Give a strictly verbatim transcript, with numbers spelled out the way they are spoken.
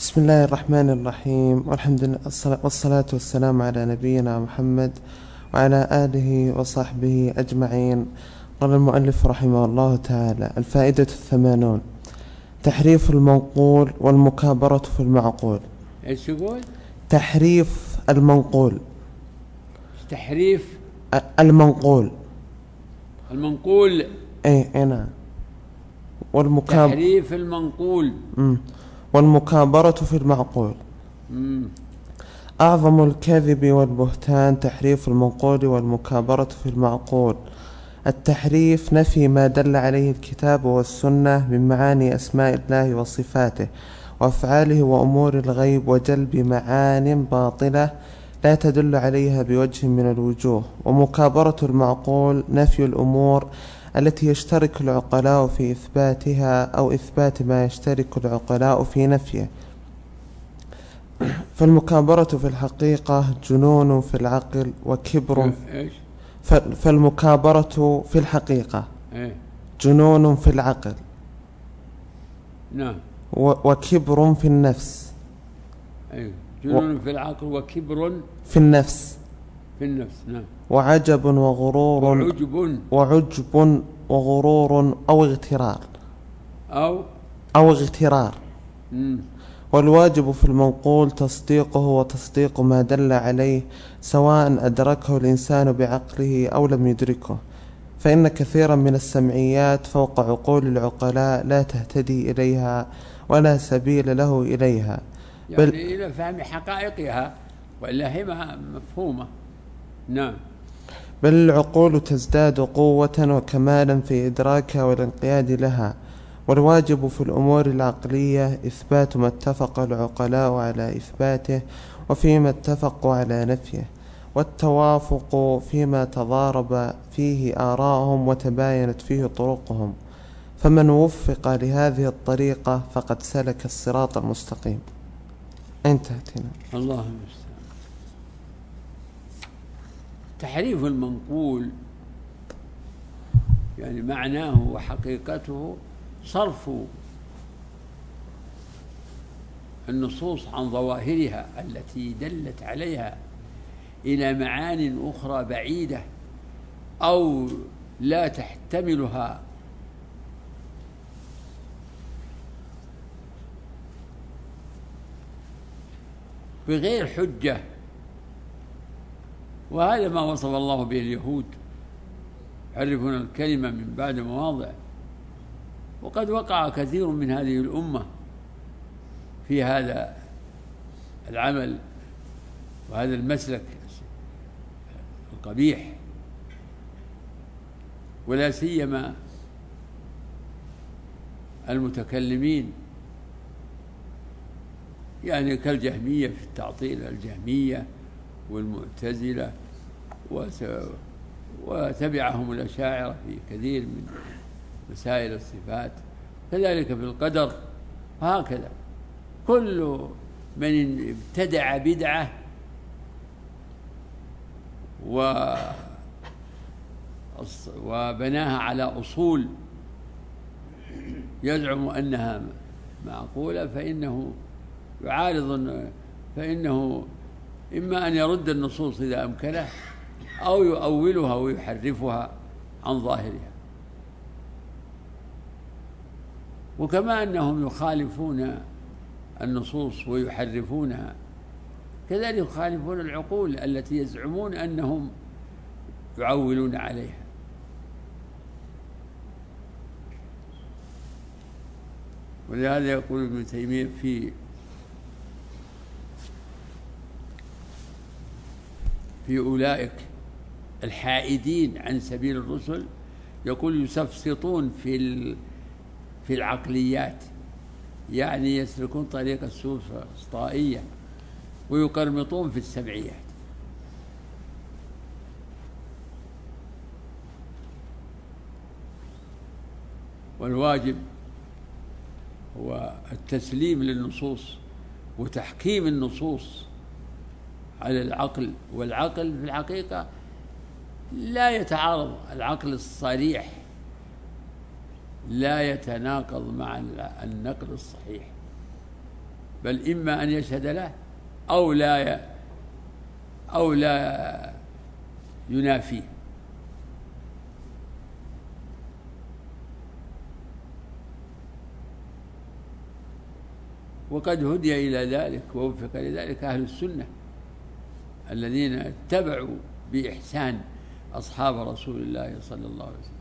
بسم الله الرحمن الرحيم، والحمد لله والصلاة والسلام على نبينا محمد وعلى آله وصحبه أجمعين. قال المؤلف رحمه الله تعالى: الفائدة الثمانون: تحريف المنقول والمكابرة في المعقول. ايش يقول؟ تحريف المنقول. تحريف المنقول المنقول. اي نعم. والمكاب... تحريف المنقول مم. والمكابرة في المعقول. مم. أعظم الكذب والبهتان تحريف المنقول والمكابرة في المعقول. التحريف نفي ما دل عليه الكتاب والسنة من معاني أسماء الله وصفاته وأفعاله وأمور الغيب، وجلب معان باطلة لا تدل عليها بوجه من الوجوه. ومكابرة المعقول نفي الأمور التي يشترك العقلاء في إثباتها أو إثبات ما يشترك العقلاء في نفيه. فالمكابرة في الحقيقة جنون في العقل وكبر. ايش؟ فالمكابرة في الحقيقة ايه؟ جنون في العقل. نعم. وكبر في النفس. ايه، جنون و... في العقل وكبر في النفس. في النفس. نعم. وعجب وغرور وعجب وعجب وغرور أو اغترار أو أو اغترار. مم. والواجب في المنقول تصديقه وتصديق ما دل عليه، سواء أدركه الإنسان بعقله أو لم يدركه، فإن كثيرا من السمعيات فوق عقول العقلاء لا تهتدي إليها ولا سبيل له إليها، بل يعني إلى فهم حقائقها، وإلا هي مفهومة. نعم. بل العقول تزداد قوة وكمالا في إدراكها والانقياد لها. والواجب في الأمور العقلية إثبات ما اتفق العقلاء على إثباته وفيما اتفقوا على نفيه، والتوافق فيما تضارب فيه آراءهم وتباينت فيه طرقهم. فمن وفق لهذه الطريقة فقد سلك الصراط المستقيم. انتهت هنا. الله المستعان. تحريف المنقول يعني معناه وحقيقته صرف النصوص عن ظواهرها التي دلت عليها إلى معان أخرى بعيدة أو لا تحتملها، بغير حجة. وهذا ما وصف الله به اليهود، يحرفون الكلمة من بعد مواضعه. وقد وقع كثير من هذه الأمة في هذا العمل وهذا المسلك القبيح، ولا سيما المتكلمين، يعني كالجهمية في التعطيل، الجهمية والمعتزلة وتبعهم الأشاعرة في كثير من مسائل الصفات، كذلك في القدر. وهكذا كل من ابتدع بدعة وبناها على أصول يزعم أنها معقولة، فإنه يعارض، فإنه إما أن يرد النصوص إذا أمكنه أو يؤولها ويحرفها عن ظاهرها. وكما أنهم يخالفون النصوص ويحرفونها، كذلك يخالفون العقول التي يزعمون أنهم يعولون عليها. ولهذا يقول ابن تيمية في في أولئك الحائدين عن سبيل الرسل، يقول يسفسطون في في العقليات، يعني يسلكون طريق السفسطائية ويقرمطون في السمعيات. والواجب هو التسليم للنصوص وتحكيم النصوص على العقل. والعقل في الحقيقة لا يتعارض، العقل الصريح لا يتناقض مع النقل الصحيح. بل إما أن يشهد له أو لا أو لا ينافيه. وقد هدي إلى ذلك ووفق لذلك أهل السنة الذين اتبعوا بإحسان أصحاب رسول الله صلى الله عليه وسلم.